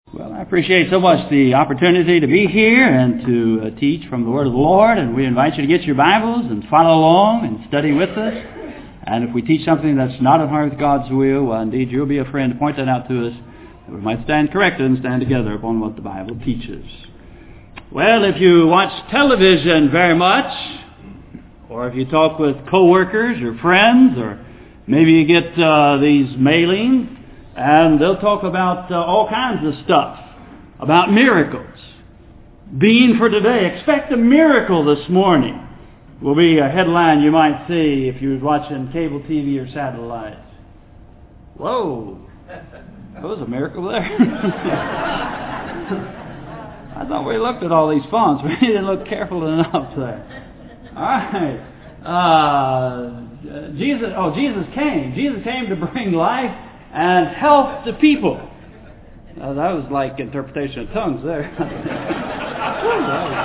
Well, I appreciate so much the opportunity to be here and to teach from the Word of the Lord, and we invite you to get your Bibles and follow along and study with us. And if we teach something that's not in line with God's will, well, indeed, you'll be a friend to point that out to us, that we might stand corrected and stand together upon what the Bible teaches. Well, if you watch television very much, or if you talk with coworkers or friends, or maybe you get these mailings, and they'll talk about all kinds of stuff, about miracles. Being for today, expect a miracle this morning, will be a headline you might see if you were watching cable TV or satellite. Whoa, that was a miracle there. I thought we looked at all these fonts. We didn't look careful enough there. All right. Jesus came. Jesus came to bring life and health to people. That was like interpretation of tongues there. That was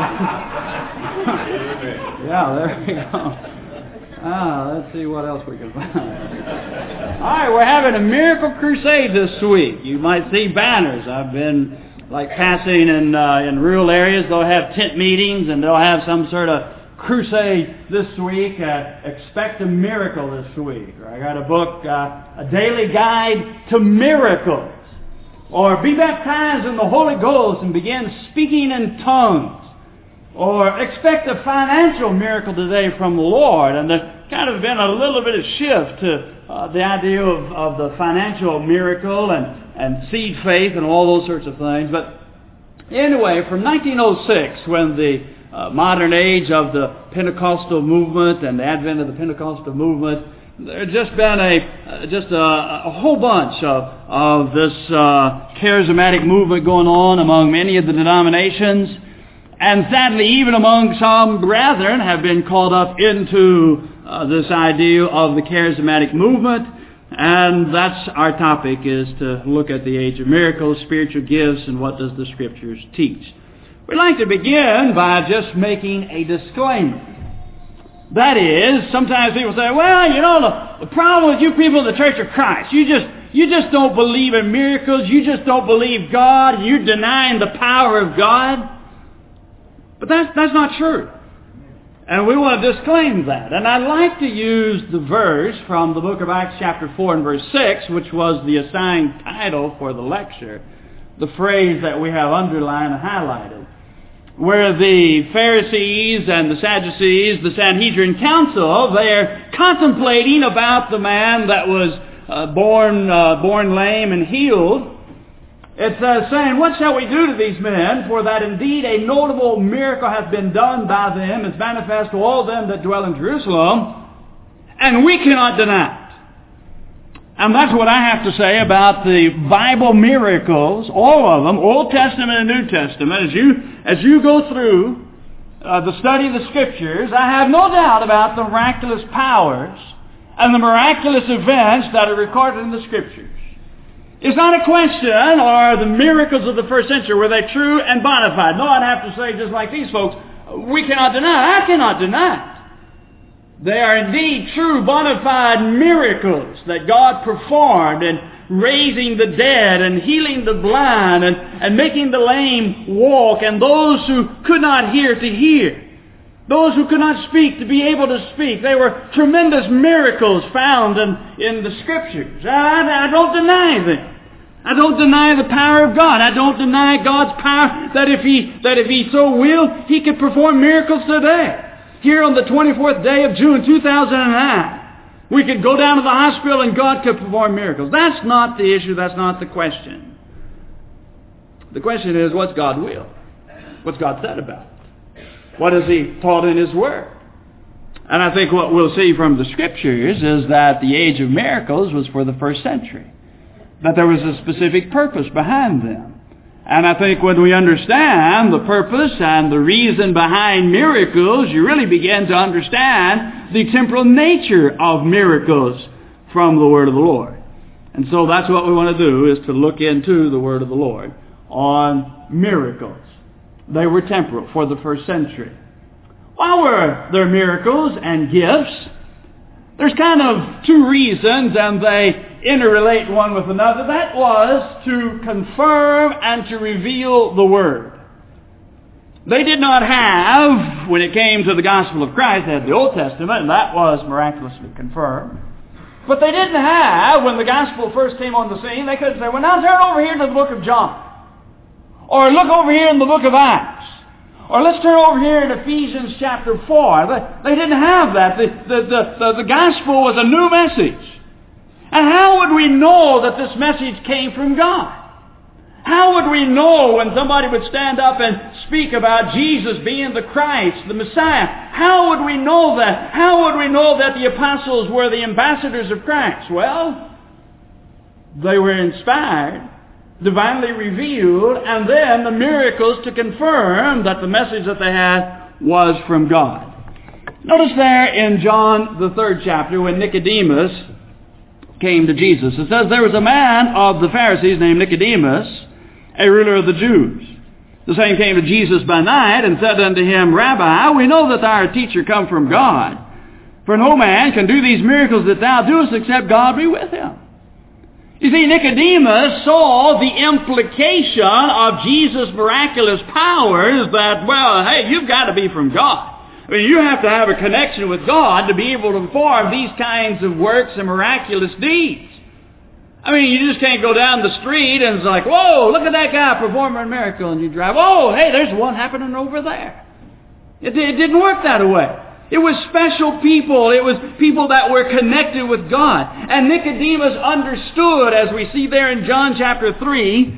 crazy. Yeah, there we go. Let's see what else we can find. All right, we're having a miracle crusade this week. You might see banners. I've been passing in rural areas. They'll have tent meetings and they'll have some sort of crusade this week. Expect a miracle this week. Or I got a book, A Daily Guide to Miracles. Or be baptized in the Holy Ghost and begin speaking in tongues. Or expect a financial miracle today from the Lord. And there's kind of been a little bit of shift to the idea of the financial miracle and seed faith and all those sorts of things. But anyway, from 1906, when the modern age of the Pentecostal movement and the advent of the Pentecostal movement, there's just been a whole bunch of this charismatic movement going on among many of the denominations, and sadly even among some brethren have been caught up into this idea of the charismatic movement. And that's our topic, is to look at the age of miracles, spiritual gifts, and what does the Scriptures teach. We'd like to begin by just making a disclaimer. That is, sometimes people say, well, you know, the problem with you people in the Church of Christ, you just don't believe in miracles, you just don't believe God, you're denying the power of God. But that's not true. And we want to disclaim that. And I'd like to use the verse from the book of Acts chapter 4 and verse 6, which was the assigned title for the lecture, the phrase that we have underlined and highlighted, where the Pharisees and the Sadducees, the Sanhedrin Council, they're contemplating about the man that was born lame and healed. It says, saying, what shall we do to these men? For that indeed a notable miracle hath been done by them, is manifest to all them that dwell in Jerusalem, and we cannot deny it. And that's what I have to say about the Bible miracles, all of them, Old Testament and New Testament. As you go through the study of the Scriptures, I have no doubt about the miraculous powers and the miraculous events that are recorded in the Scriptures. It's not a question, are the miracles of the first century, were they true and bona fide? No, I'd have to say, just like these folks, we cannot deny it. I cannot deny it. They are indeed true, bona fide miracles that God performed in raising the dead and healing the blind and making the lame walk, and those who could not hear to hear, those who could not speak to be able to speak. They were tremendous miracles found in the Scriptures. I don't deny them. I don't deny the power of God. I don't deny God's power that if He so will, He could perform miracles today. Here on the 24th day of June 2009, we could go down to the hospital and God could perform miracles. That's not the issue. That's not the question. The question is, what's God's will? What's God said about it? What has He taught in His Word? And I think what we'll see from the Scriptures is that the age of miracles was for the first century. That there was a specific purpose behind them. And I think when we understand the purpose and the reason behind miracles, you really begin to understand the temporal nature of miracles from the Word of the Lord. And so that's what we want to do, is to look into the Word of the Lord on miracles. They were temporal for the first century. Why were there miracles and gifts? There's kind of two reasons, and they interrelate one with another. That was to confirm and to reveal the Word. They did not have, when it came to the gospel of Christ, they had the Old Testament, and that was miraculously confirmed. But they didn't have, when the gospel first came on the scene, they couldn't say, well, now turn over here to the book of John. Or look over here in the book of Acts. Or let's turn over here in Ephesians chapter 4. They didn't have that. The gospel was a new message. And how would we know that this message came from God? How would we know when somebody would stand up and speak about Jesus being the Christ, the Messiah? How would we know that? How would we know that the apostles were the ambassadors of Christ? Well, they were inspired, divinely revealed, and then the miracles to confirm that the message that they had was from God. Notice there in John, the 3rd chapter, when Nicodemus came to Jesus, it says, there was a man of the Pharisees named Nicodemus, a ruler of the Jews. The same came to Jesus by night and said unto him, Rabbi, we know that thou art a teacher come from God. For no man can do these miracles that thou doest except God be with him. You see, Nicodemus saw the implication of Jesus' miraculous powers that, well, hey, you've got to be from God. I mean, you have to have a connection with God to be able to perform these kinds of works and miraculous deeds. I mean, you just can't go down the street and it's like, whoa, look at that guy performing a miracle, and you drive, oh, hey, there's one happening over there. It didn't work that way. It was special people. It was people that were connected with God. And Nicodemus understood, as we see there in John chapter 3,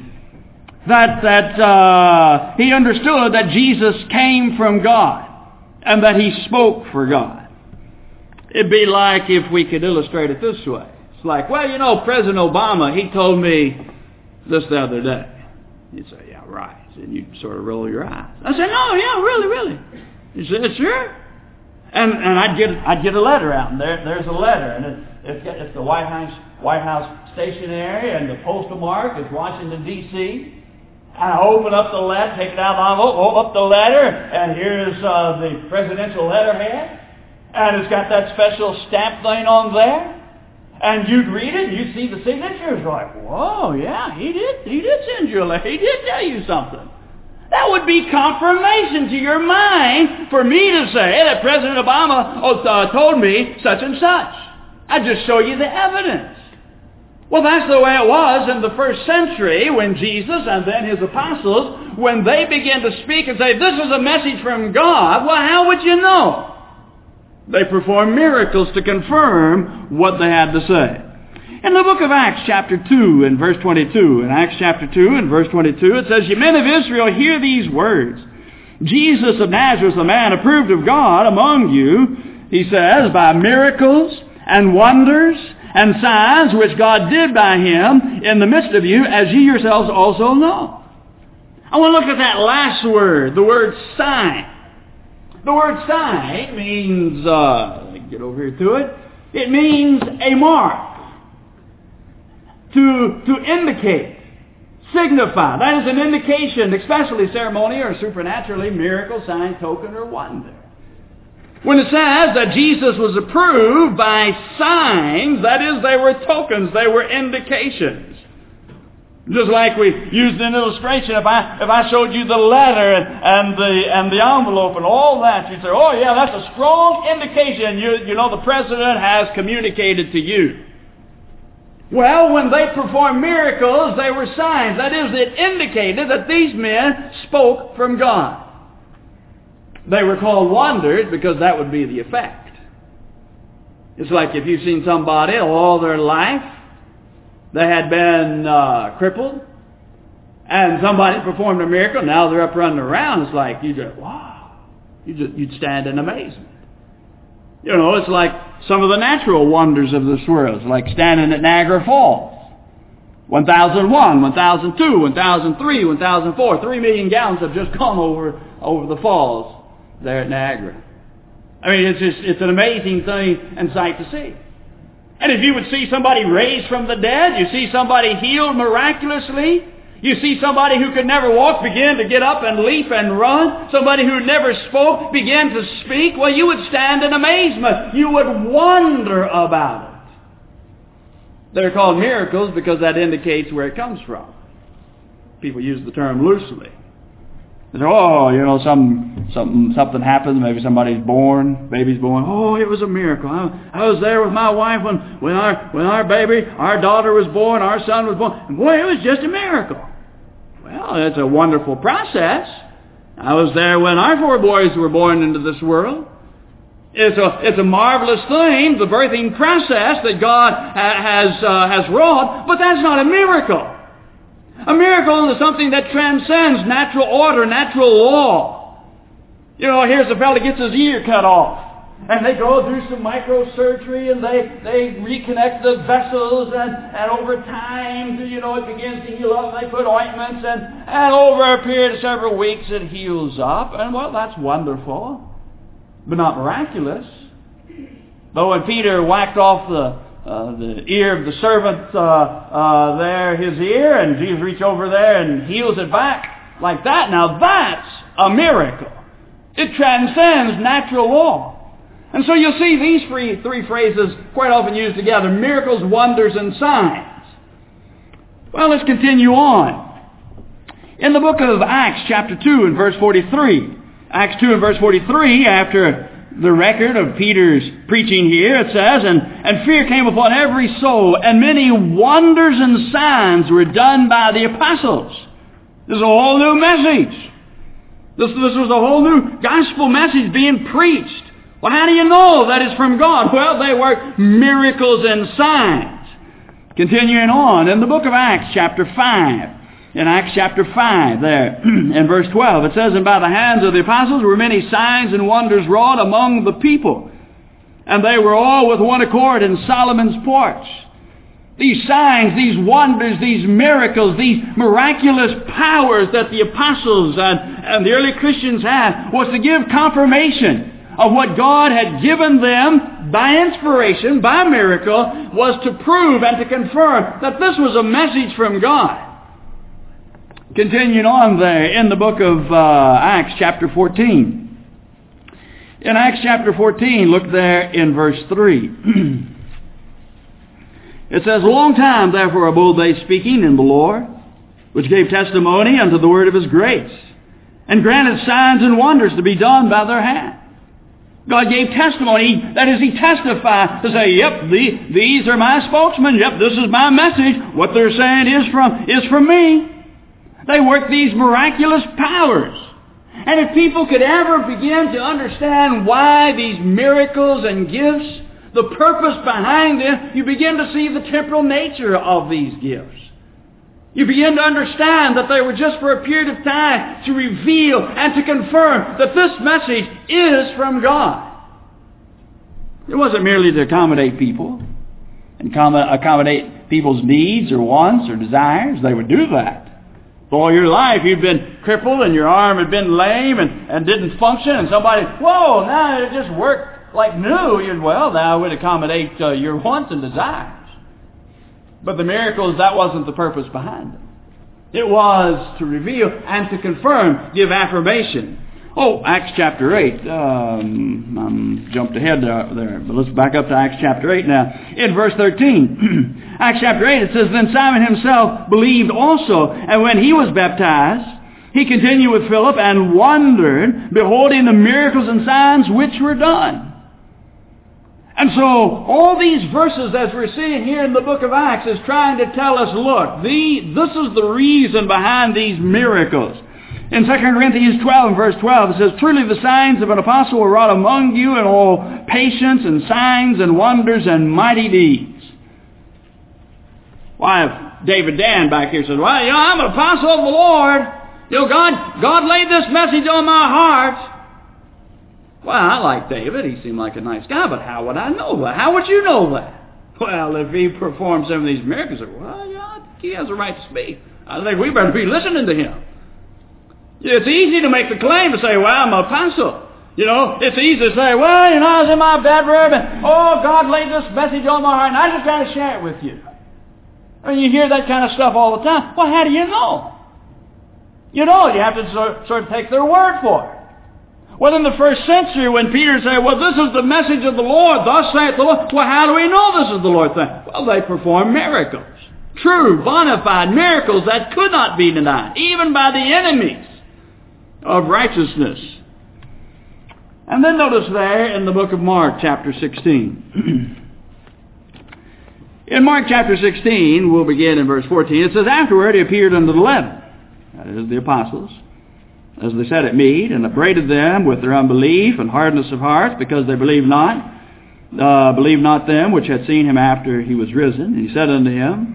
that he understood that Jesus came from God and that he spoke for God. It'd be like if we could illustrate it this way. It's like, well, you know, President Obama, he told me this the other day. You'd say, yeah, right. And you'd sort of roll your eyes. I said, no, yeah, really. You said, sure. And I'd get a letter out, and there's a letter, and it's the White House stationery, and the postal mark is Washington, D.C., and I open up the letter, take it out of the envelope, open up the letter, and here's the presidential letterhead, and it's got that special stamp thing on there. And you'd read it, and you'd see the signatures, like, whoa, yeah, he did send you a letter. He did tell you something. That would be confirmation to your mind for me to say that President Obama told me such and such. I'd just show you the evidence. Well, that's the way it was in the first century when Jesus and then his apostles, when they began to speak and say, this is a message from God, well, how would you know? They performed miracles to confirm what they had to say. In the book of Acts chapter 2 and verse 22, in Acts chapter 2 and verse 22, it says, Ye men of Israel, hear these words. Jesus of Nazareth, a man approved of God among you, he says, by miracles and wonders and signs which God did by him in the midst of you, as ye yourselves also know. I want to look at that last word, the word sign. The word sign means, get over here to it, it means a mark. To indicate, signify. That is an indication, especially ceremonial or supernaturally, miracle, sign, token, or wonder. When it says that Jesus was approved by signs, that is, they were tokens, they were indications. Just like we used an illustration, if I showed you the letter and the envelope and all that, you'd say, oh yeah, that's a strong indication. You know the president has communicated to you. Well, when they performed miracles, they were signs. That is, it indicated that these men spoke from God. They were called wonders because that would be the effect. It's like if you've seen somebody all their life, they had been crippled, and somebody performed a miracle, now they're up running around. It's like, you just, wow. You'd stand in amazement. You know, it's like some of the natural wonders of this world. It's like standing at Niagara Falls. 1001, 1002, 1003, 1004. 3 million gallons have just gone over the falls there at Niagara. I mean, it's an amazing thing and sight to see. And if you would see somebody raised from the dead, you see somebody healed miraculously, you see somebody who could never walk begin to get up and leap and run, somebody who never spoke begin to speak, well, you would stand in amazement. You would wonder about it. They're called miracles because that indicates where it comes from. People use the term loosely. They say, oh, something happens. Maybe somebody's born, baby's born. Oh, it was a miracle. I was there with my wife when our baby, our daughter was born, our son was born. And boy, it was just a miracle. Well, it's a wonderful process. I was there when our 4 boys were born into this world. It's a marvelous thing, the birthing process that God has wrought, but that's not a miracle. A miracle is something that transcends natural order, natural law. Here's a fellow gets his ear cut off, and they go through some microsurgery, and they reconnect the vessels, and over time, it begins to heal up, and they put ointments, and over a period of several weeks, it heals up, and well, that's wonderful. But not miraculous. But when Peter whacked off the ear of the servant his ear, and Jesus reached over there and heals it back like that, now that's a miracle. It transcends natural law. And so you'll see these three phrases quite often used together: miracles, wonders, and signs. Well, let's continue on. In the book of Acts, chapter 2 and verse 43, Acts 2 and verse 43, after the record of Peter's preaching here, it says, and fear came upon every soul, and many wonders and signs were done by the apostles. This is a whole new message. This was a whole new gospel message being preached. Well, how do you know that it's from God? Well, they work miracles and signs. Continuing on, in the book of Acts, chapter 5, in Acts chapter 5, there, in verse 12, it says, and by the hands of the apostles were many signs and wonders wrought among the people. And they were all with one accord in Solomon's porch. These signs, these wonders, these miracles, these miraculous powers that the apostles and the early Christians had was to give confirmation of what God had given them by inspiration, by miracle, was to prove and to confirm that this was a message from God. Continuing on there in the book of Acts chapter 14. In Acts chapter 14, look there in verse 3. It says, a long time therefore abode they speaking in the Lord, which gave testimony unto the word of his grace, and granted signs and wonders to be done by their hand. God gave testimony, that is, He testified to say, yep, these are my spokesmen, yep, this is my message, what they're saying is from me. They work these miraculous powers. And if people could ever begin to understand why these miracles and gifts, the purpose behind them, you begin to see the temporal nature of these gifts. You begin to understand that they were just for a period of time to reveal and to confirm that this message is from God. It wasn't merely to accommodate people and accommodate people's needs or wants or desires. They would do that. All your life you'd been crippled and your arm had been lame and didn't function, and somebody, whoa, now it just worked like new. Well, now it would accommodate your wants and desires. But the miracles, that wasn't the purpose behind them. It was to reveal and to confirm, give affirmation. Oh, Acts chapter 8. I'm jumped ahead there, but let's back up to Acts chapter 8 now. In verse 13, Acts chapter 8, it says, then Simon himself believed also, and when he was baptized, he continued with Philip and wondered, beholding the miracles and signs which were done. And so, all these verses, as we're seeing here in the book of Acts, is trying to tell us, look, this is the reason behind these miracles. In 2 Corinthians 12 and verse 12, it says, truly the signs of an apostle were wrought among you in all patience and signs and wonders and mighty deeds. Why, David Dan back here says, well, I'm an apostle of the Lord. God laid this message on my heart. Well, I like David. He seemed like a nice guy, but how would I know that? How would you know that? Well, if he performed some of these miracles, well, he has a right to speak. I think we better be listening to him. It's easy to make the claim to say, well, I'm an apostle. It's easy to say, well, I was in my bedroom and, God laid this message on my heart and I just got to share it with you. I mean, you hear that kind of stuff all the time. Well, how do you know? You have to sort of take their word for it. Well, in the first century, when Peter said, well, this is the message of the Lord, thus saith the Lord. Well, how do we know this is the Lord's thing? Well, they performed miracles. True, bona fide miracles that could not be denied, even by the enemies of righteousness. And then notice there in the book of Mark, chapter 16. In Mark chapter 16, we'll begin in verse 14. It says, afterward he appeared unto the 11, that is, the apostles, as they sat at meat, and upbraided them with their unbelief and hardness of heart, because they believed not them which had seen him after he was risen. And he said unto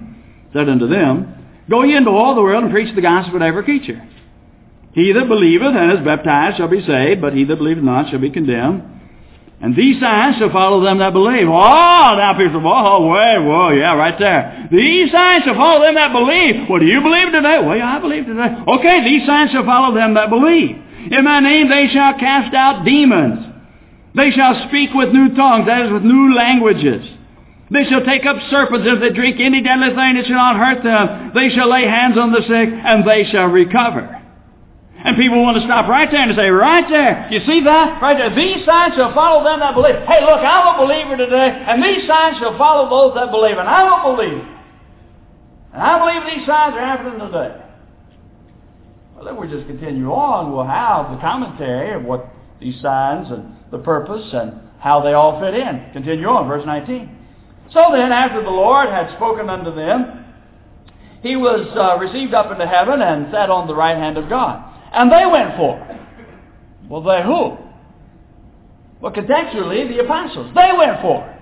them, go ye into all the world and preach the gospel to every creature. He that believeth and is baptized shall be saved, but he that believeth not shall be condemned. And these signs shall follow them that believe. Oh, now people say, whoa, yeah, right there. These signs shall follow them that believe. Well, do you believe today? Well, yeah, I believe today. Okay, these signs shall follow them that believe. In my name they shall cast out demons. They shall speak with new tongues, that is, with new languages. They shall take up serpents. If they drink any deadly thing, it shall not hurt them. They shall lay hands on the sick, and they shall recover. And people want to stop right there and say, right there, you see that? Right there, these signs shall follow them that believe. Hey, look, I'm a believer today, and these signs shall follow those that believe, and I don't believe. And I believe these signs are happening today. Well, then we just continue on. We'll have the commentary of what these signs and the purpose and how they all fit in. Continue on, verse 19. So then, after the Lord had spoken unto them, he was received up into heaven and sat on the right hand of God. And they went forth. Well, they who? Well, contextually, the apostles. They went forth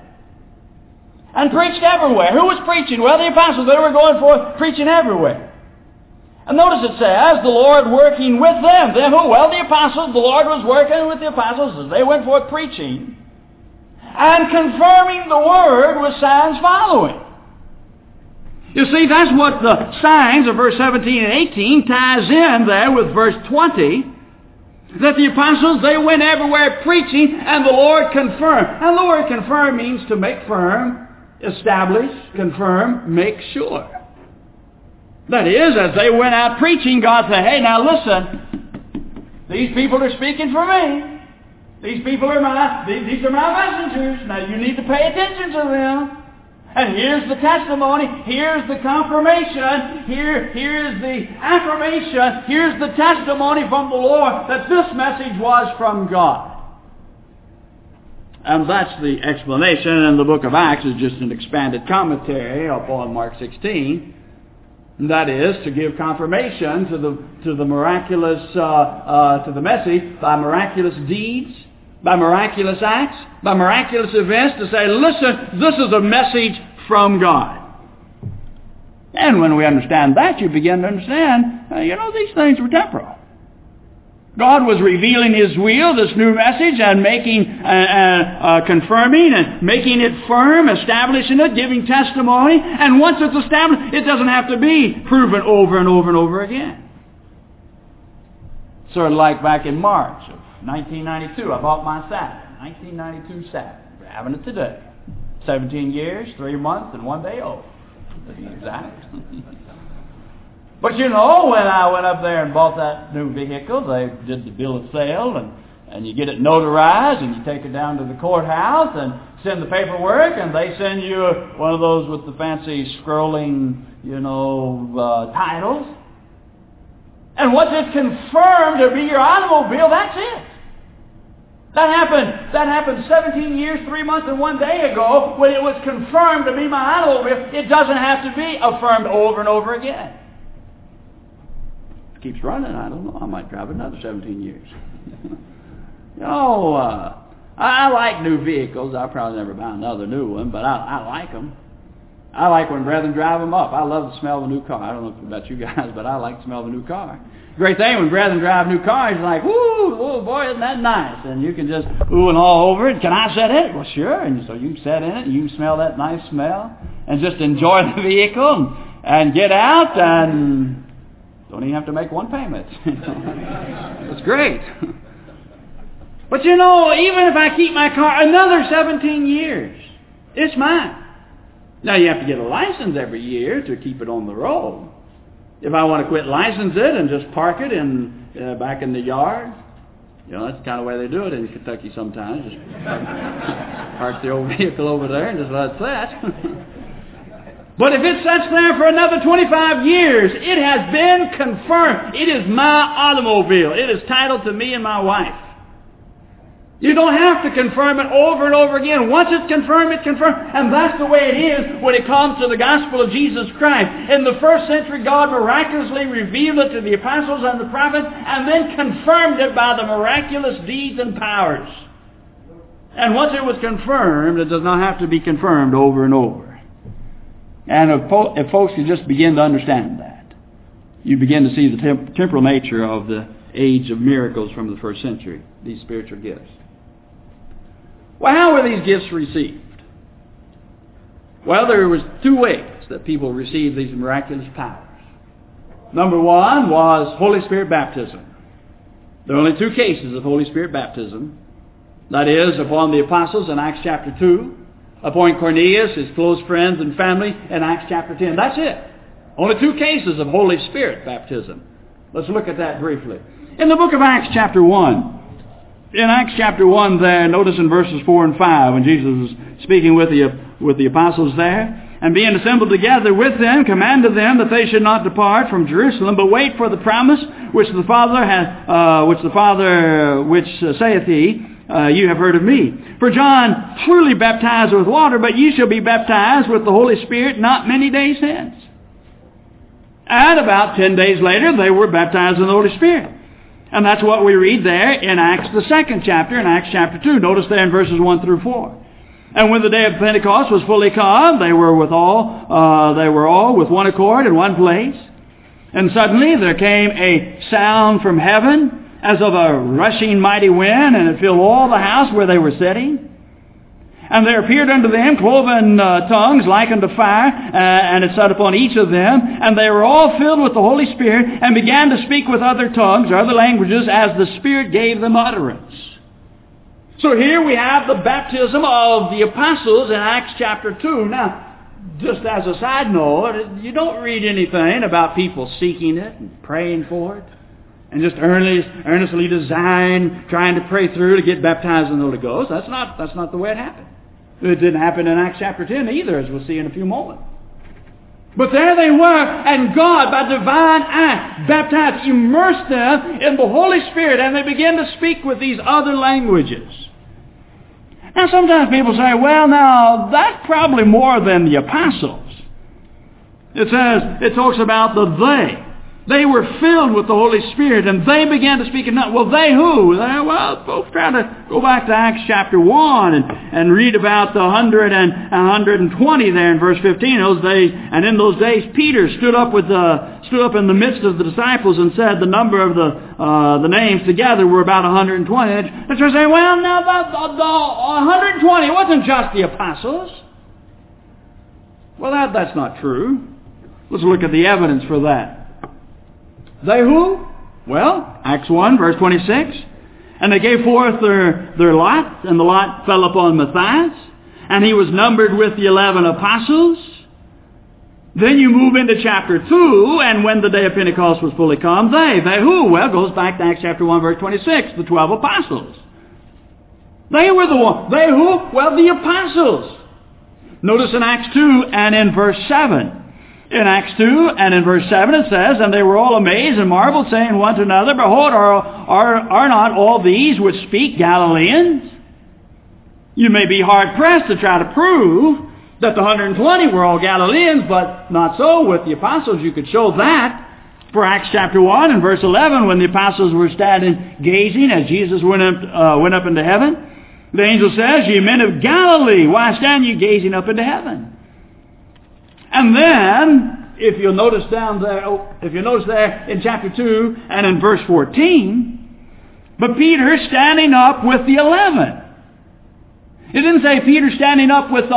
and preached everywhere. Who was preaching? Well, the apostles. They were going forth preaching everywhere. And notice it says, the Lord working with them. Them who? Well, the apostles. The Lord was working with the apostles as they went forth preaching and confirming the word with signs following. You see, that's what the signs of verse 17 and 18 ties in there with verse 20. That the apostles, they went everywhere preaching, and the Lord confirmed. And the word confirm means to make firm, establish, confirm, make sure. That is, as they went out preaching, God said, hey, now listen, these people are speaking for me. These people are these are my messengers. Now you need to pay attention to them. And here's the testimony, here's the confirmation, here is the affirmation, here's the testimony from the Lord that this message was from God. And that's the explanation, and the book of Acts is just an expanded commentary upon Mark 16. That is, to give confirmation to the miraculous, to the message by miraculous deeds, by miraculous acts, by miraculous events, to say, listen, this is a message from God. And when we understand that, you begin to understand, these things were temporal. God was revealing His will, this new message, and making, confirming and making it firm, establishing it, giving testimony. And once it's established, it doesn't have to be proven over and over and over again. Sort of like back in March of 1992, I bought my Saturn, 1992 Saturn. We're having it today. 17 years, 3 months, and 1 day old, to be exact. But when I went up there and bought that new vehicle, they did the bill of sale, and you get it notarized, and you take it down to the courthouse and send the paperwork, and they send you one of those with the fancy scrolling, titles. And once it's confirmed to be your automobile, that's it. That happened 17 years, 3 months, and 1 day ago when it was confirmed to be my automobile. It doesn't have to be affirmed over and over again. It keeps running. I don't know. I might drive another 17 years. I like new vehicles. I'll probably never buy another new one, but I like them. I like when brethren drive them up. I love the smell of a new car. I don't know about you guys, but I like the smell of a new car. Great thing when brethren drive new cars, it's like, woo, oh boy, isn't that nice? And you can just ooh and all over it. Can I sit in it? Well, sure. And so you can sit in it, and you can smell that nice smell, and just enjoy the vehicle, and get out, and don't even have to make one payment. It's great. But even if I keep my car another 17 years, it's mine. Now, you have to get a license every year to keep it on the road. If I want to quit license it and just park it back in the yard, You know, that's the kind of way they do it in Kentucky sometimes. Just park the old vehicle over there and just let it sit. But if it sits there for another 25 years, it has been confirmed. It is my automobile. It is titled to me and my wife. You don't have to confirm it over and over again. Once it's confirmed, it's confirmed. And that's the way it is when it comes to the gospel of Jesus Christ. In the first century, God miraculously revealed it to the apostles and the prophets and then confirmed it by the miraculous deeds and powers. And once it was confirmed, it does not have to be confirmed over and over. And if folks could just begin to understand that, you begin to see the temporal nature of the age of miracles from the first century, these spiritual gifts. Well, how were these gifts received? Well, there was two ways that people received these miraculous powers. Number one was Holy Spirit baptism. There are only two cases of Holy Spirit baptism. That is, upon the apostles in Acts chapter 2, upon Cornelius, his close friends and family in Acts chapter 10. That's it. Only two cases of Holy Spirit baptism. Let's look at that briefly. In the book of Acts chapter 1, in Acts chapter 1 there, notice in verses 4 and 5, when Jesus was speaking with the apostles there, and being assembled together with them, commanded them that they should not depart from Jerusalem, but wait for the promise which saith he, you have heard of me. For John truly baptized with water, but ye shall be baptized with the Holy Spirit not many days hence. And about 10 days later, they were baptized in the Holy Spirit. And that's what we read there in Acts, the 2nd chapter, in Acts chapter 2. Notice there in verses 1 through 4. And when the day of Pentecost was fully come, they were all with one accord in one place. And suddenly there came a sound from heaven as of a rushing mighty wind, and it filled all the house where they were sitting. And there appeared unto them cloven tongues like unto fire, and it sat upon each of them. And they were all filled with the Holy Spirit, and began to speak with other tongues or other languages as the Spirit gave them utterance. So here we have the baptism of the apostles in Acts chapter 2. Now, just as a side note, you don't read anything about people seeking it and praying for it, and just earnestly trying to pray through to get baptized in the Holy Ghost. That's not the way it happened. It didn't happen in Acts chapter 10 either, as we'll see in a few moments. But there they were, and God, by divine act, baptized, immersed them in the Holy Spirit, and they began to speak with these other languages. Now, sometimes people say, well, now, that's probably more than the apostles. It talks about the they. They were filled with the Holy Spirit, and they began to speak in tongues. Well, they who? Well, folks try to go back to Acts chapter 1 and read about the 120 there in verse 15. In those days, Peter stood up in the midst of the disciples and said the number of the names together were about 120. And they say, well, now the 120 wasn't just the apostles. Well, that's not true. Let's look at the evidence for that. They who? Well, Acts 1, verse 26. And they gave forth their lot, and the lot fell upon Matthias, and he was numbered with the 11 apostles. Then you move into chapter 2, and when the day of Pentecost was fully come, they who? Well, goes back to Acts chapter 1, verse 26, the 12 apostles. They were the one. They who? Well, the apostles. Notice in Acts 2 and in verse 7. In Acts 2 and in verse 7 it says, and they were all amazed and marveled, saying one to another, behold, are not all these which speak Galileans? You may be hard-pressed to try to prove that the 120 were all Galileans, but not so with the apostles. You could show that for Acts chapter 1 and verse 11, when the apostles were standing gazing as Jesus went up into heaven. The angel says, ye men of Galilee, why stand ye gazing up into heaven? And then, if you'll notice there in chapter 2 and in verse 14, but Peter standing up with the 11. It didn't say Peter standing up with the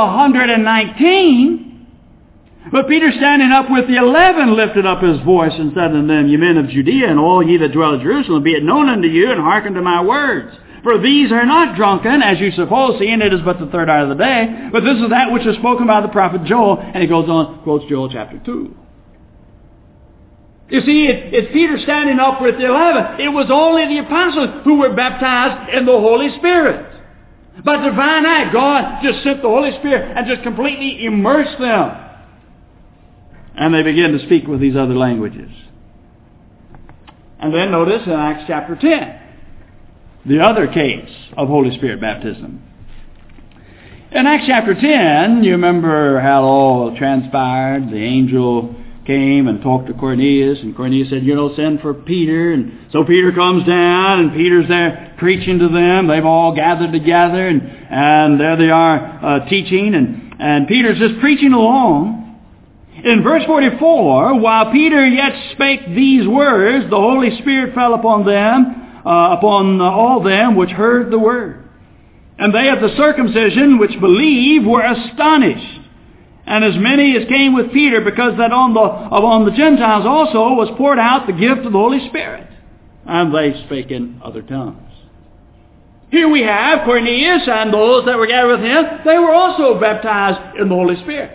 119, but Peter standing up with the 11 lifted up his voice and said unto them, ye men of Judea, and all ye that dwell in Jerusalem, be it known unto you, and hearken to my words. For these are not drunken, as you suppose, seeing it is but the third hour of the day, but this is that which is spoken by the prophet Joel. And he goes on, quotes Joel chapter 2. You see, it's Peter standing up with the 11. It was only the apostles who were baptized in the Holy Spirit. By divine act, God just sent the Holy Spirit and just completely immersed them. And they began to speak with these other languages. And then notice in Acts chapter 10, the other case of Holy Spirit baptism. In Acts chapter 10, you remember how it all transpired. The angel came and talked to Cornelius, and Cornelius said, send for Peter. And so Peter comes down, and Peter's there preaching to them. They've all gathered together, and there they are teaching, and Peter's just preaching along. In verse 44, while Peter yet spake these words, the Holy Spirit fell upon them, upon all them which heard the word. And they of the circumcision which believed were astonished. And as many as came with Peter, because that on the Gentiles also was poured out the gift of the Holy Spirit. And they spake in other tongues. Here we have Cornelius and those that were gathered with him. They were also baptized in the Holy Spirit.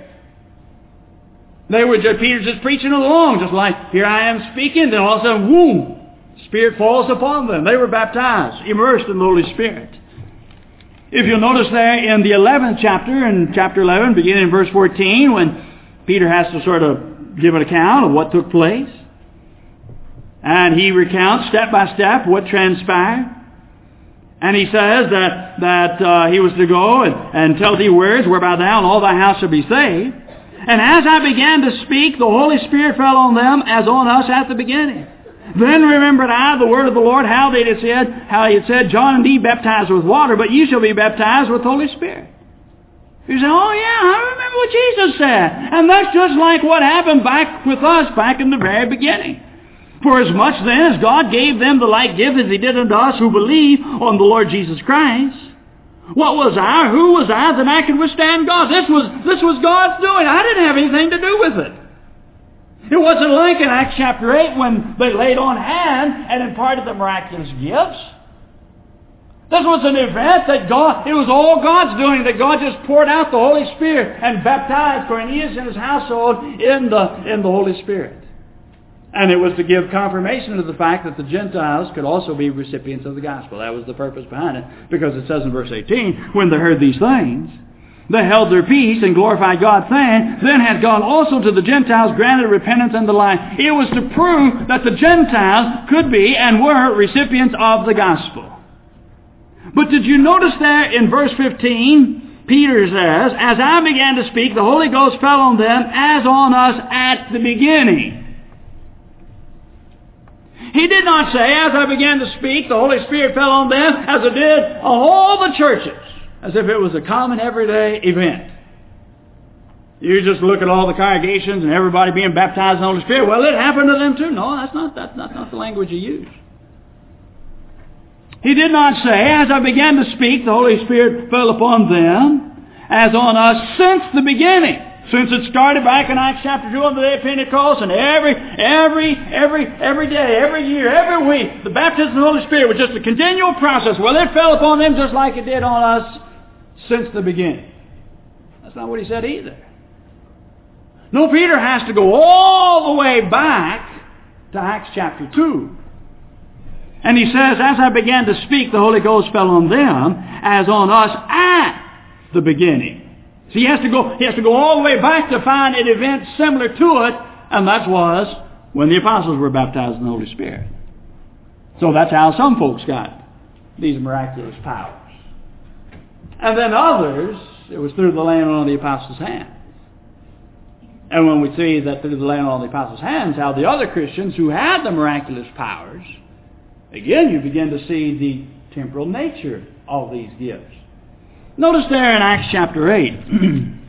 Peter's just preaching along, just like, here I am speaking, then all of a sudden, whoom, Spirit falls upon them. They were baptized, immersed in the Holy Spirit. If you'll notice there in the 11th chapter, in chapter 11, beginning in verse 14, when Peter has to sort of give an account of what took place, and he recounts step by step what transpired, and he says that he was to go and tell thee words whereby thou and all thy house shall be saved. And as I began to speak, the Holy Spirit fell on them as on us at the beginning. Then remembered I the word of the Lord, how he had said, John indeed baptized with water, but you shall be baptized with the Holy Spirit. You say, oh yeah, I remember what Jesus said. And that's just like what happened back with us back in the very beginning. For as much then as God gave them the like gift as he did unto us who believe on the Lord Jesus Christ, what was I? Who was I that I could withstand God? This was God's doing. I didn't have anything to do with it. It wasn't like in Acts chapter 8 when they laid on hands and imparted the miraculous gifts. This was an event that it was all God's doing, that God just poured out the Holy Spirit and baptized Cornelius and his household in the Holy Spirit. And it was to give confirmation of the fact that the Gentiles could also be recipients of the gospel. That was the purpose behind it, because it says in verse 18, when they heard these things, they held their peace and glorified God, saying, then had God also to the Gentiles granted repentance and the like. It was to prove that the Gentiles could be and were recipients of the gospel. But did you notice there in verse 15, Peter says, as I began to speak, the Holy Ghost fell on them as on us at the beginning. He did not say, as I began to speak, the Holy Spirit fell on them, as it did all the churches, as if it was a common everyday event. You just look at all the congregations and everybody being baptized in the Holy Spirit. Well, it happened to them too. No, that's not the language he used. He did not say, as I began to speak, the Holy Spirit fell upon them, as on us since the beginning. Since it started back in Acts chapter 2 on the day of Pentecost, and every day, every year, every week, the baptism of the Holy Spirit was just a continual process. Well, it fell upon them just like it did on us since the beginning. That's not what he said either. No, Peter has to go all the way back to Acts chapter 2. And he says, as I began to speak, the Holy Ghost fell on them as on us at the beginning. So he has to go all the way back to find an event similar to it, and that was when the apostles were baptized in the Holy Spirit. So that's how some folks got these miraculous powers. And then others, it was through the laying on of the apostles' hands. And when we see that through the laying on of the apostles' hands, how the other Christians who had the miraculous powers, again you begin to see the temporal nature of these gifts. Notice there in Acts chapter 8. In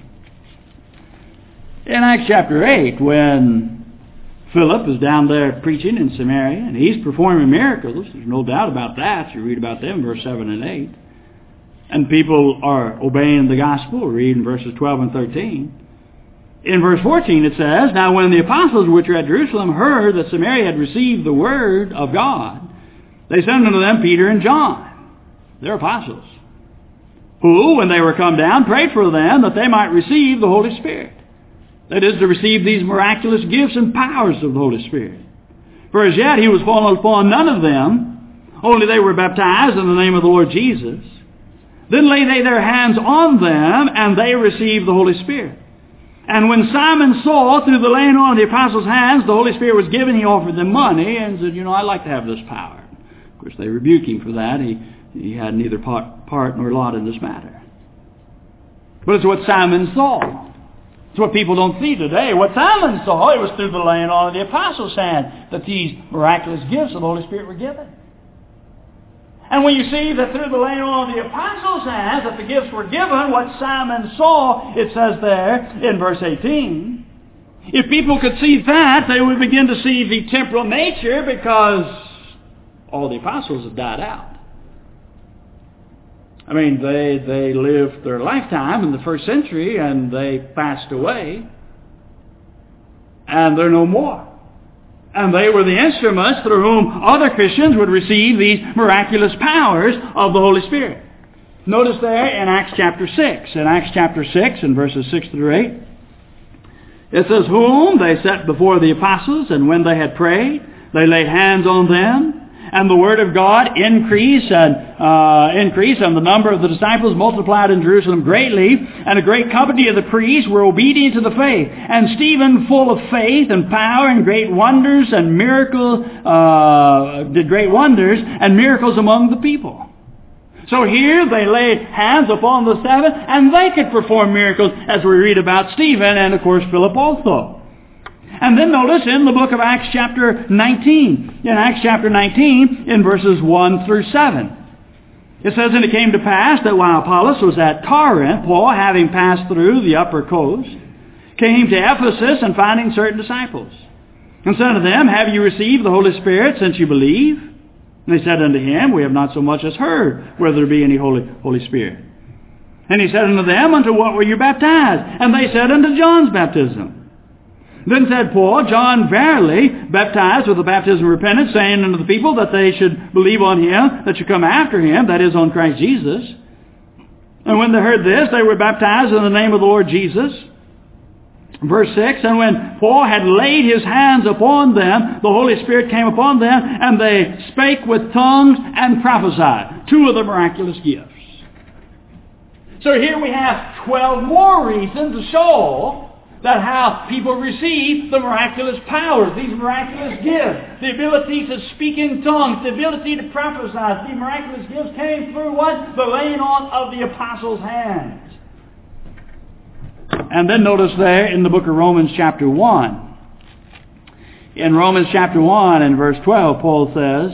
Acts chapter 8, when Philip is down there preaching in Samaria, and he's performing miracles, there's no doubt about that. You read about them in verse 7 and 8. And people are obeying the gospel. We read in verses 12 and 13. In verse 14 it says, now when the apostles which were at Jerusalem heard that Samaria had received the word of God, they sent unto them Peter and John, their apostles, who, when they were come down, prayed for them that they might receive the Holy Spirit. That is, to receive these miraculous gifts and powers of the Holy Spirit. For as yet he was fallen upon none of them, only they were baptized in the name of the Lord Jesus. Then laid they their hands on them, and they received the Holy Spirit. And when Simon saw through the laying on of the apostles' hands the Holy Spirit was given, he offered them money and said, I'd like to have this power. Of course, they rebuked him for that. He had neither part nor lot in this matter. But it's what Simon saw. It's what people don't see today. What Simon saw, it was through the laying on of the apostles' hands that these miraculous gifts of the Holy Spirit were given. And when you see that through the laying on of the apostles' hands that the gifts were given, what Simon saw, it says there in verse 18, if people could see that, they would begin to see the temporal nature, because all the apostles have died out. I mean, they lived their lifetime in the first century, and they passed away, and they're no more. And they were the instruments through whom other Christians would receive these miraculous powers of the Holy Spirit. Notice there in Acts chapter 6. In Acts chapter 6, in verses 6 through 8, it says, whom they set before the apostles, and when they had prayed, they laid hands on them, and the word of God increased, and the number of the disciples multiplied in Jerusalem greatly, and a great company of the priests were obedient to the faith. And Stephen, full of faith and power and great wonders and miracles, did great wonders and miracles among the people. So here they laid hands upon the seven, and they could perform miracles, as we read about Stephen and, of course, Philip also. And then notice in the book of Acts chapter 19, in Acts chapter 19, in verses 1 through 7, it says, and it came to pass that while Apollos was at Corinth, Paul, having passed through the upper coast, came to Ephesus, and finding certain disciples, and said unto them, have you received the Holy Spirit since you believe? And they said unto him, we have not so much as heard whether there be any Holy Spirit. And he said unto them, unto what were you baptized? And they said, unto John's baptism. Then said Paul, John verily baptized with the baptism of repentance, saying unto the people that they should believe on him that should come after him, that is, on Christ Jesus. And when they heard this, they were baptized in the name of the Lord Jesus. Verse 6, and when Paul had laid his hands upon them, the Holy Spirit came upon them, and they spake with tongues and prophesied. Two of the miraculous gifts. So here we have 12 more reasons to show that how people receive the miraculous powers, these miraculous gifts, the ability to speak in tongues, the ability to prophesy. These miraculous gifts came through what? The laying on of the apostles' hands. And then notice there in the book of Romans chapter 1. In Romans chapter 1 and verse 12, Paul says,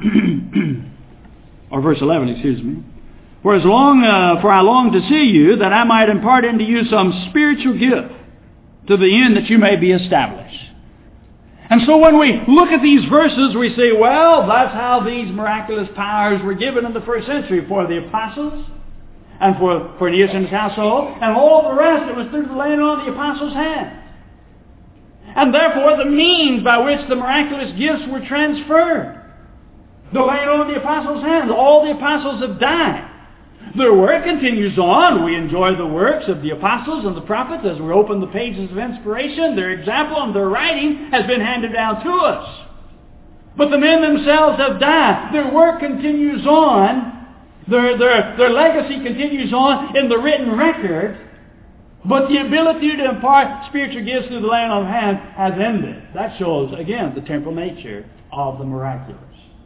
or verse 11, excuse me, for I long to see you, that I might impart into you some spiritual gift, to the end that you may be established. And so when we look at these verses, we say, well, that's how these miraculous powers were given in the first century for the apostles, and for Aeneas and his household, and all the rest, it was through the laying on of the apostles' hands. And therefore the means by which the miraculous gifts were transferred, the laying on of the apostles' hands, all the apostles have died. Their work continues on. We enjoy the works of the apostles and the prophets as we open the pages of inspiration. Their example and their writing has been handed down to us. But the men themselves have died. Their work continues on. Their legacy continues on in the written record. But the ability to impart spiritual gifts through the laying on of hands has ended. That shows, again, the temporal nature of the miraculous.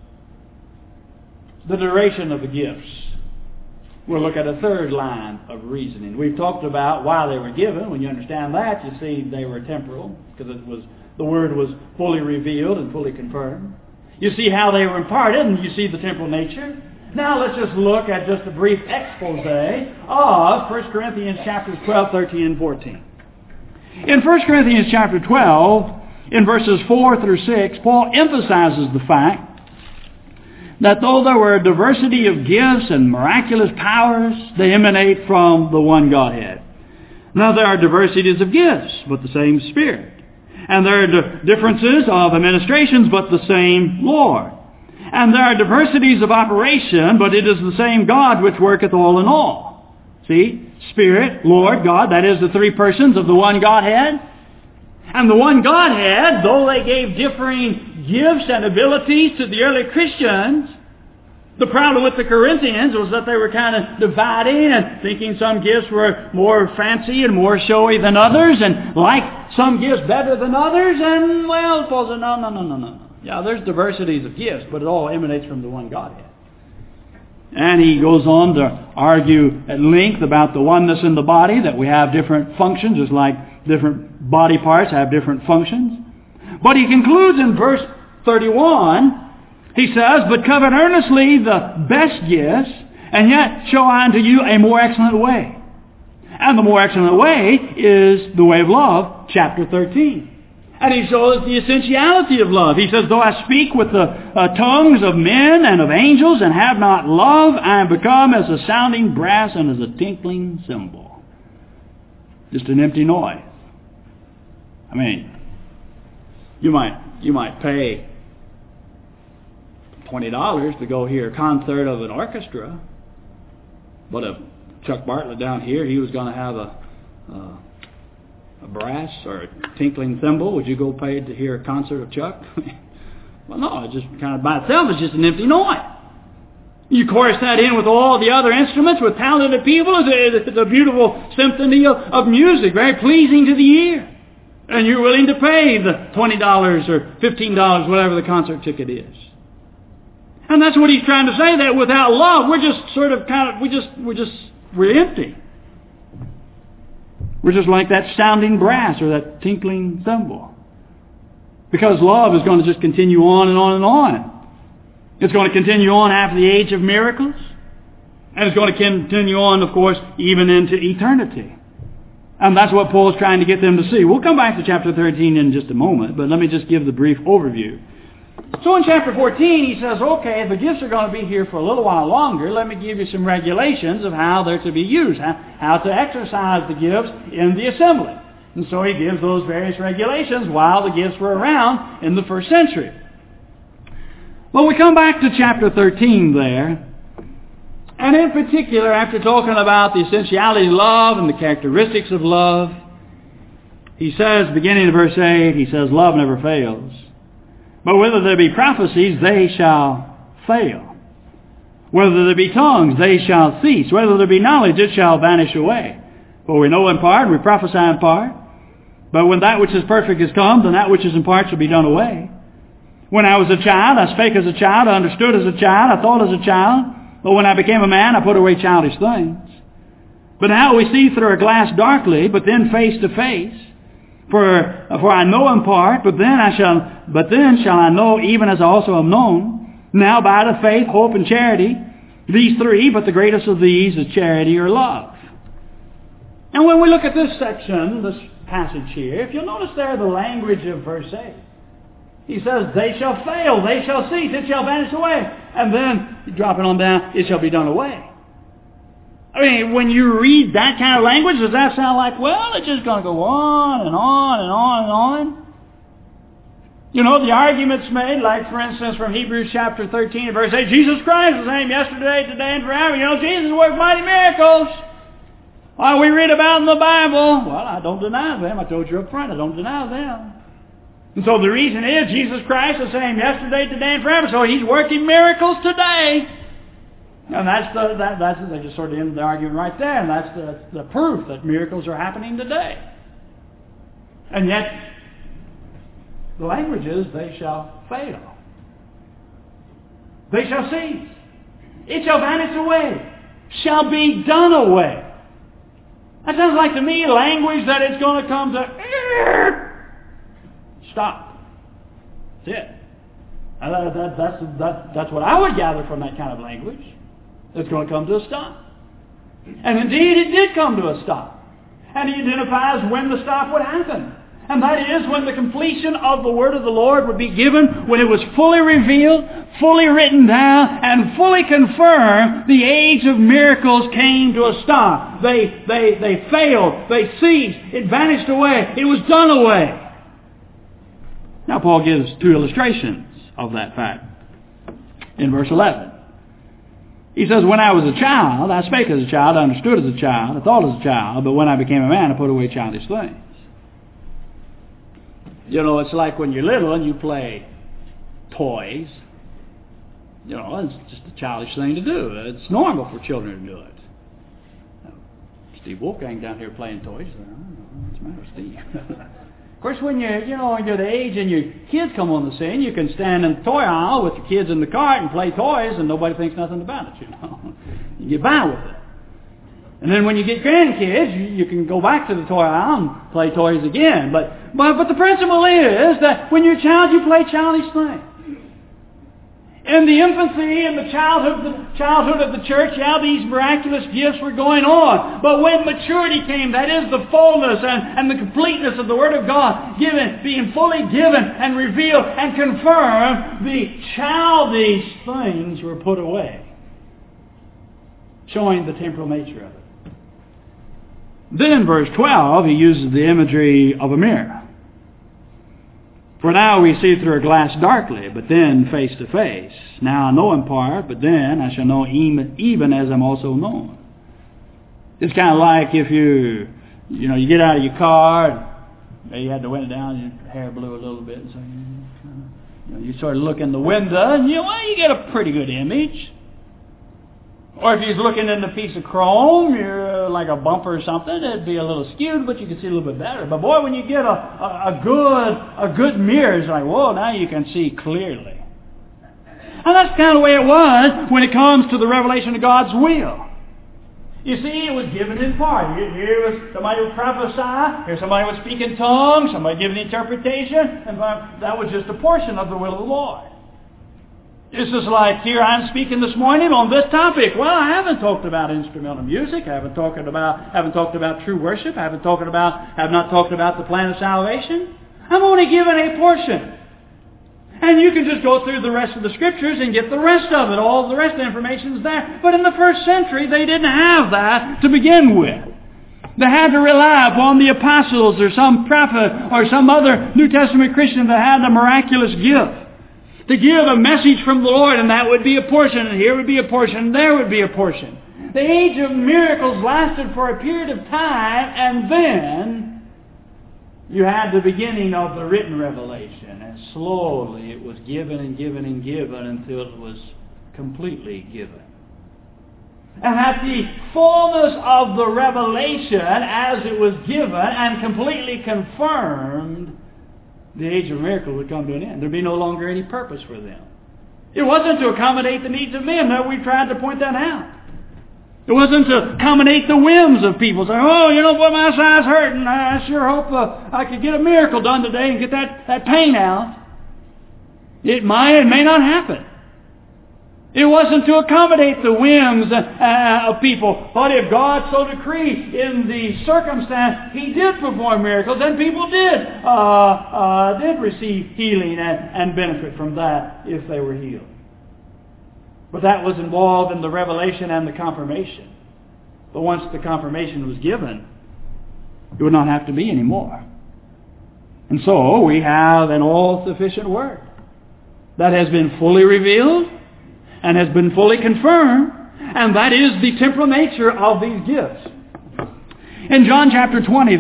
The duration of the gifts. We'll look at a third line of reasoning. We've talked about why they were given. When you understand that, you see they were temporal, because the Word was fully revealed and fully confirmed. You see how they were imparted, and you see the temporal nature. Now let's just look at just a brief expose of 1 Corinthians chapters 12, 13, and 14. In 1 Corinthians chapter 12, in verses 4 through 6, Paul emphasizes the fact that though there were a diversity of gifts and miraculous powers, they emanate from the one Godhead. Now there are diversities of gifts, but the same Spirit. And there are differences of administrations, but the same Lord. And there are diversities of operation, but it is the same God which worketh all in all. See? Spirit, Lord, God, that is the three persons of the one Godhead. And the one Godhead, though they gave differing gifts and abilities to the early Christians. The problem with the Corinthians was that they were kind of dividing and thinking some gifts were more fancy and more showy than others, and liked some gifts better than others. And, well, Paul said, no. Yeah, there's diversities of gifts, but it all emanates from the one Godhead. And he goes on to argue at length about the oneness in the body, that we have different functions, just like different body parts have different functions. But he concludes in verse 31, he says, but covet earnestly the best gifts, and yet show I unto you a more excellent way. And the more excellent way is the way of love, chapter 13. And he shows the essentiality of love. He says, though I speak with the tongues of men and of angels and have not love, I am become as a sounding brass and as a tinkling cymbal. Just an empty noise. I mean, you might pay $20 to go hear a concert of an orchestra, but if Chuck Bartlett down here, he was going to have a brass or a tinkling cymbal, would you go pay to hear a concert of Chuck? Well, no, it just kind of by itself is just an empty noise. You chorus that in with all the other instruments, with talented people, it's a beautiful symphony of music, very pleasing to the ear. And you're willing to pay the $20 or $15, whatever the concert ticket is. And that's what he's trying to say, that without love, we're just sort of we're empty. We're just like that sounding brass or that tinkling cymbal. Because love is going to just continue on and on and on. It's going to continue on after the age of miracles. And it's going to continue on, of course, even into eternity. And that's what Paul's trying to get them to see. We'll come back to chapter 13 in just a moment, but let me just give the brief overview. So in chapter 14, he says, okay, the gifts are going to be here for a little while longer. Let me give you some regulations of how they're to be used, how to exercise the gifts in the assembly. And so he gives those various regulations while the gifts were around in the first century. Well, we come back to chapter 13 there. And in particular, after talking about the essentiality of love and the characteristics of love, he says, beginning in verse 8, he says, love never fails. But whether there be prophecies, they shall fail. Whether there be tongues, they shall cease. Whether there be knowledge, it shall vanish away. For we know in part, we prophesy in part. But when that which is perfect is come, then that which is in part shall be done away. When I was a child, I spake as a child, I understood as a child, I thought as a child. But when I became a man, I put away childish things. But now we see through a glass darkly, but then face to face. For I know in part, but then shall I know even as I also am known. Now by the faith, hope, and charity, these three, but the greatest of these is charity or love. And when we look at this section, this passage here, if you'll notice there the language of verse 8. He says, they shall fail, they shall cease, it shall vanish away. And then, you drop it on down, it shall be done away. I mean, when you read that kind of language, does that sound like, well, it's just going to go on and on and on and on? You know, the arguments made, like, for instance, from Hebrews chapter 13 and verse 8, Jesus Christ is the same yesterday, today, and forever. You know, Jesus worked mighty miracles. Why we read about in the Bible? Well, I don't deny them. I told you up front, I don't deny them. And so the reason is, Jesus Christ is the same yesterday, today, and forever. So He's working miracles today. And they just sort of ended the argument right there. And that's the proof that miracles are happening today. And yet, the language is, they shall fail. They shall cease. It shall vanish away. Shall be done away. That sounds like to me language that it's going to come to stop. That's it. That's what I would gather from that kind of language. It's going to come to a stop. And indeed, it did come to a stop. And he identifies when the stop would happen. And that is when the completion of the word of the Lord would be given, when it was fully revealed, fully written down, and fully confirmed, the age of miracles came to a stop. They failed. They ceased. It vanished away. It was done away. Now Paul gives two illustrations of that fact. In verse 11. He says, when I was a child, I spake as a child, I understood as a child, I thought as a child, but when I became a man, I put away childish things. You know, it's like when you're little and you play toys. You know, it's just a childish thing to do. It's normal for children to do it. Steve Wolfgang down here playing toys. I don't know what's the matter with Steve. Of course, when you're the age and your kids come on the scene, you can stand in the toy aisle with your kids in the cart and play toys, and nobody thinks nothing about it. You get by with it. And then when you get grandkids, you can go back to the toy aisle and play toys again. But the principle is that when you're a child, you play childish things. In the infancy and the childhood of the church, these miraculous gifts were going on. But when maturity came, that is the fullness and the completeness of the Word of God being fully given and revealed and confirmed, the childish things were put away, showing the temporal nature of it. Then in verse 12, he uses the imagery of a mirror. For now we see through a glass darkly, but then face to face. Now I know in part, but then I shall know even as I'm also known. It's kind of like if you get out of your car, and you had the window down, your hair blew a little bit, and so you sort of look in the window, and you get a pretty good image. Or if you're looking in a piece of chrome, you're like a bumper or something, it'd be a little skewed, but you can see a little bit better. But boy, when you get a good mirror, it's like, whoa, now you can see clearly. And that's kind of the way it was when it comes to the revelation of God's will. You see, it was given in part. Here was somebody would prophesy, here somebody would speak in tongues, somebody give an interpretation, and that was just a portion of the will of the Lord. It's just like, here I'm speaking this morning on this topic. Well, I haven't talked about instrumental music. I haven't talked about true worship. I have not talked about the plan of salvation. I'm only given a portion. And you can just go through the rest of the Scriptures and get the rest of it. All the rest of the information is there. But in the first century, they didn't have that to begin with. They had to rely upon the apostles or some prophet or some other New Testament Christian that had a miraculous gift to give a message from the Lord, and that would be a portion, and here would be a portion, and there would be a portion. The age of miracles lasted for a period of time, and then you had the beginning of the written revelation, and slowly it was given and given and given until it was completely given. And at the fullness of the revelation, as it was given and completely confirmed, the age of miracles would come to an end. There'd be no longer any purpose for them. It wasn't to accommodate the needs of men. No, we tried to point that out. It wasn't to accommodate the whims of people. Say, boy, my side's hurting. I sure hope I could get a miracle done today and get that pain out. It may not happen. It wasn't to accommodate the whims of people. But if God so decreed in the circumstance, He did perform miracles, and people did receive healing and benefit from that if they were healed. But that was involved in the revelation and the confirmation. But once the confirmation was given, it would not have to be anymore. And so we have an all-sufficient Word that has been fully revealed and has been fully confirmed, and that is the temporal nature of these gifts. In John chapter 20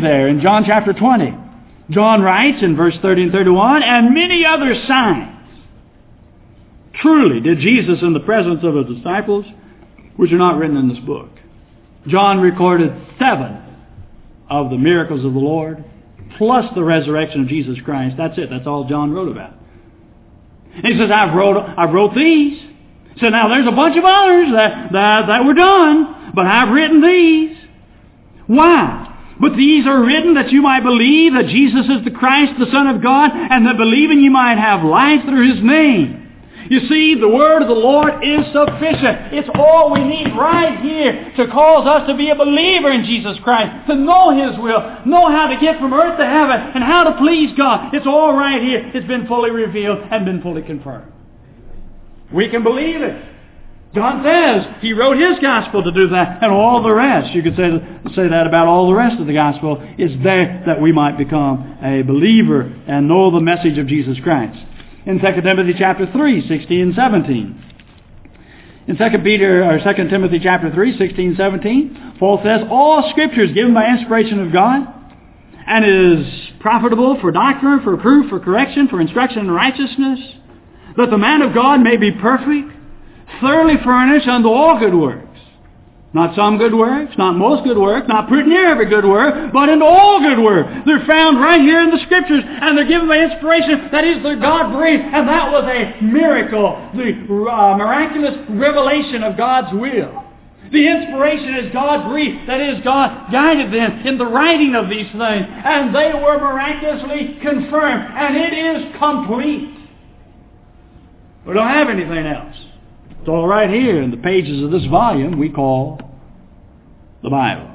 John writes in verse 30 and 31, and many other signs truly did Jesus in the presence of His disciples, which are not written in this book. John recorded 7 of the miracles of the Lord, plus the resurrection of Jesus Christ. That's it. That's all John wrote about. And he says, I wrote these. So now there's a bunch of others that were done, but I've written these. Why? But these are written that you might believe that Jesus is the Christ, the Son of God, and that believing you might have life through His name. You see, the Word of the Lord is sufficient. It's all we need right here to cause us to be a believer in Jesus Christ, to know His will, know how to get from earth to heaven, and how to please God. It's all right here. It's been fully revealed and been fully confirmed. We can believe it. John says He wrote His gospel to do that, and all the rest, you could say that about all the rest of the gospel, is there that we might become a believer and know the message of Jesus Christ. In 2 Timothy chapter 3, 16 and 17. In 2 Timothy chapter 3, 16 and 17, Paul says, all Scripture is given by inspiration of God, and is profitable for doctrine, for reproof, for correction, for instruction in righteousness, that the man of God may be perfect, thoroughly furnished unto all good works. Not some good works, not most good works, not pretty near every good work, but into all good work. They're found right here in the Scriptures, and they're given by inspiration. That is, they're God-breathed, and that was a miracle, the miraculous revelation of God's will. The inspiration is God-breathed. That is, God guided them in the writing of these things, and they were miraculously confirmed, and it is complete. We don't have anything else. It's all right here in the pages of this volume we call the Bible.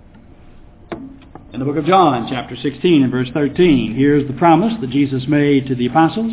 In the book of John, chapter 16 and verse 13, here's the promise that Jesus made to the apostles.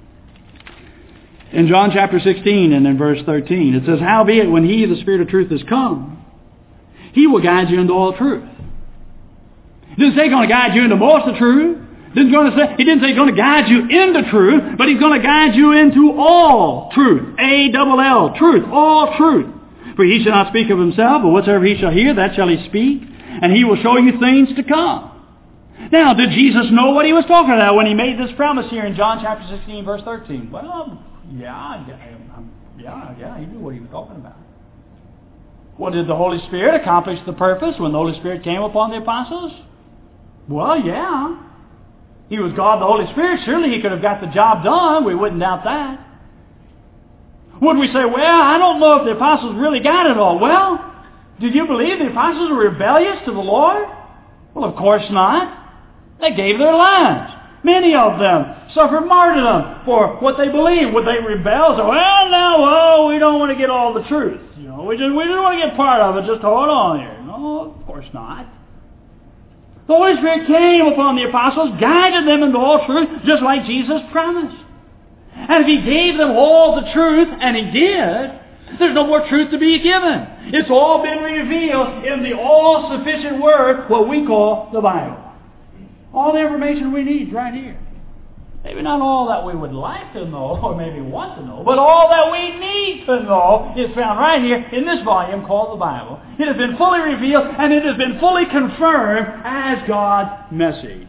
In John chapter 16 and in verse 13, it says, "Howbeit, when He, the Spirit of truth, is come, He will guide you into all truth." He didn't say He's going to guide you into most of the truth. He didn't say He's going to guide you into truth, but He's going to guide you into all truth. A-double-L, truth, all truth. For He shall not speak of Himself, but whatsoever He shall hear, that shall He speak, and He will show you things to come. Now, did Jesus know what He was talking about when He made this promise here in John chapter 16, verse 13? Well, yeah, He knew what He was talking about. Well, did the Holy Spirit accomplish the purpose when the Holy Spirit came upon the apostles? Well, yeah. He was God the Holy Spirit. Surely He could have got the job done. We wouldn't doubt that. Would we say, well, I don't know if the apostles really got it all. Well, did you believe the apostles were rebellious to the Lord? Well, of course not. They gave their lives. Many of them suffered martyrdom for what they believed. Would they rebel? So, we don't want to get all the truth. We just want to get part of it just to hold on here. No, of course not. The Holy Spirit came upon the apostles, guided them into all truth, just like Jesus promised. And if He gave them all the truth, and He did, there's no more truth to be given. It's all been revealed in the all-sufficient Word, what we call the Bible. All the information we need is right here. Maybe not all that we would like to know, or maybe want to know, but all that we need to know is found right here in this volume called the Bible. It has been fully revealed, and it has been fully confirmed as God's message.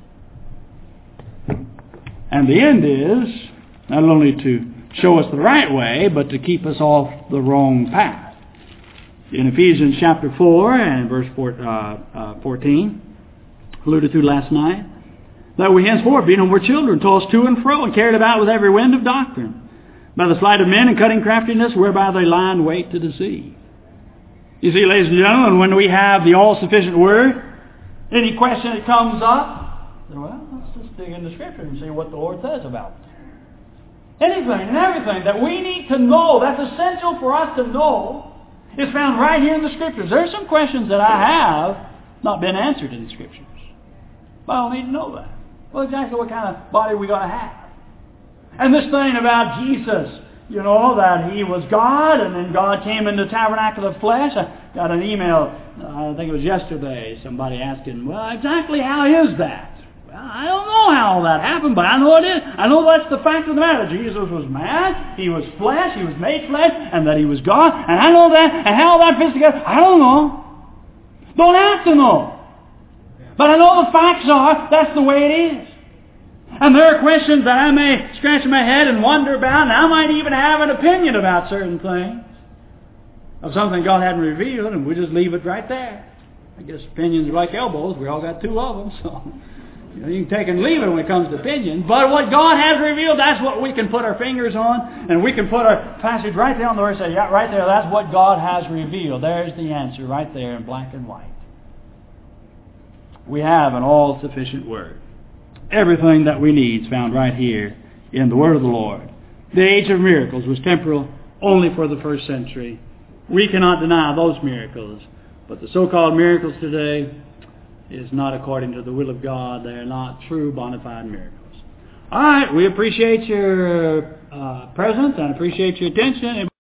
And the end is not only to show us the right way, but to keep us off the wrong path. In Ephesians chapter 4 and verse 14, alluded to last night, that we henceforth be no more children, tossed to and fro, and carried about with every wind of doctrine, by the sleight of men and cunning craftiness, whereby they lie in wait to deceive. You see, ladies and gentlemen, when we have the all-sufficient Word, any question that comes up, well, let's just dig into Scripture and see what the Lord says about it. Anything and everything that we need to know, that's essential for us to know, is found right here in the Scriptures. There are some questions that I have not been answered in the Scriptures, but I don't need to know that. Well, exactly what kind of body are we going to have? And this thing about Jesus, that He was God, and then God came in the tabernacle of flesh. I got an email, I think it was yesterday, somebody asking, well, exactly how is that? Well, I don't know how all that happened, but I know it is. I know that's the fact of the matter. Jesus was man, He was flesh, He was made flesh, and that He was God, and I know that, and how that fits together, I don't know. Don't have to know. But I know the facts are, that's the way it is. And there are questions that I may scratch my head and wonder about, and I might even have an opinion about certain things, of something God hadn't revealed, and we just leave it right there. I guess opinions are like elbows. We all got two of them, so you can take and leave it when it comes to opinion. But what God has revealed, that's what we can put our fingers on, and we can put our passage right there on the word and say, yeah, right there, that's what God has revealed. There's the answer right there in black and white. We have an all-sufficient Word. Everything that we need is found right here in the Word of the Lord. The age of miracles was temporal only for the first century. We cannot deny those miracles. But the so-called miracles today is not according to the will of God. They are not true bona fide miracles. All right, we appreciate your presence and appreciate your attention.